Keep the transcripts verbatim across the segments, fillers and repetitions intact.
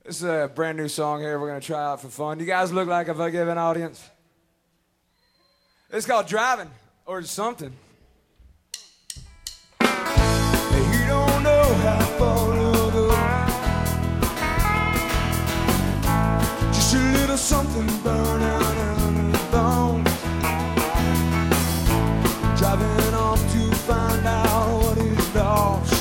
This is a brand new song here we're going to try out for fun. You guys look like a forgiving audience. It's called Driving, or something. You don't know how far to go. Just a little something burn out in the bones. Driving off to find out what is lost.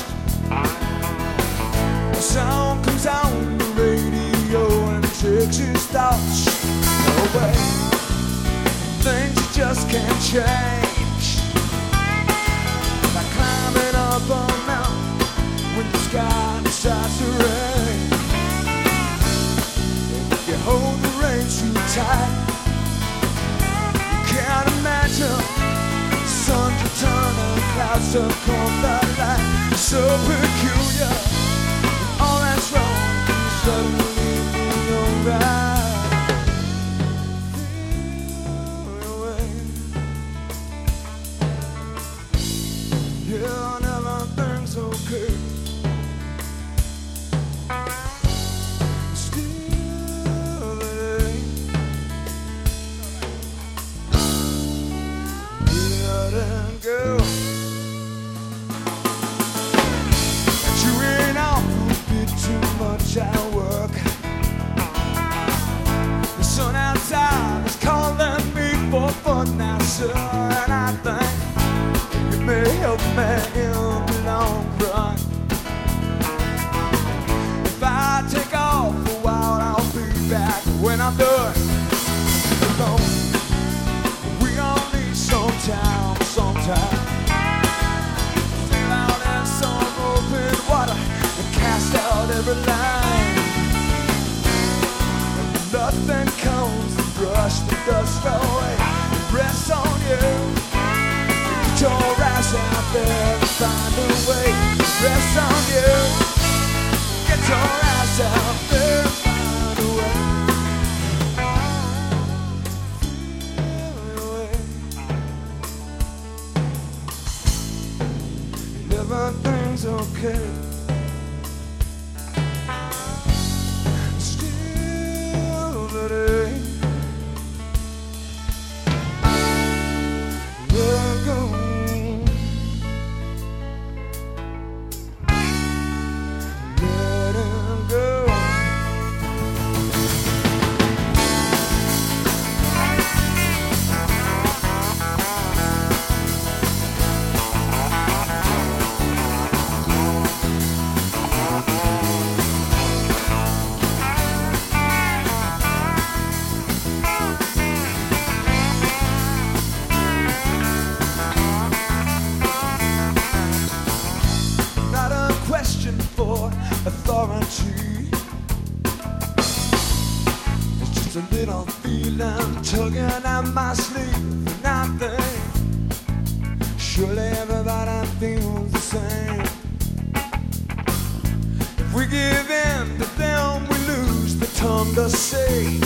A song comes on the radio and takes his thoughts away. Things you just can't change. Like climbing up a mountain when the sky decides to rain. If you hold the reins too tight, you can't imagine the sun to turn and clouds to come that light. It's so peculiar, and all that's wrong is suddenly feel alright. Yeah, and everything's okay. Still it ain't. Let it go. Chewing off a bit too much at work. The sun outside is calling me for fun now, sir, and I think may help me in the long run. If I take off a while, I'll be back when I'm done. Alone, we all need some time, some time. Sail out in some open water and cast out every line. And nothing comes to brush the dust away. Rest on you. Get your ass out there and find a way. Rest on you. Get your ass out there and find a way. Feel your way. And everything's okay. Still today. Let go. For authority, it's just a little feeling tugging at my sleeve, and I think surely everybody feels the same. If we give in to them, we lose the tongue to say.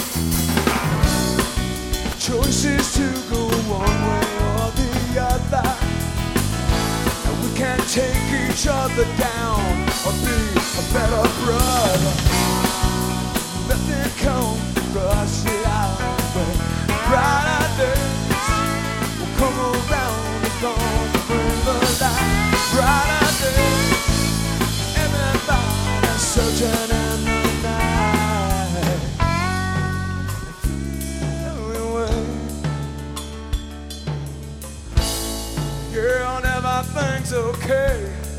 Choice is to go one way or the other. We can't take each other down or be a better brother. Nothing comes to rush it out, but brighter days will come around and gonna bring the light. Brighter days, everybody's searching in the night. Feel your way. Girl, everything's okay.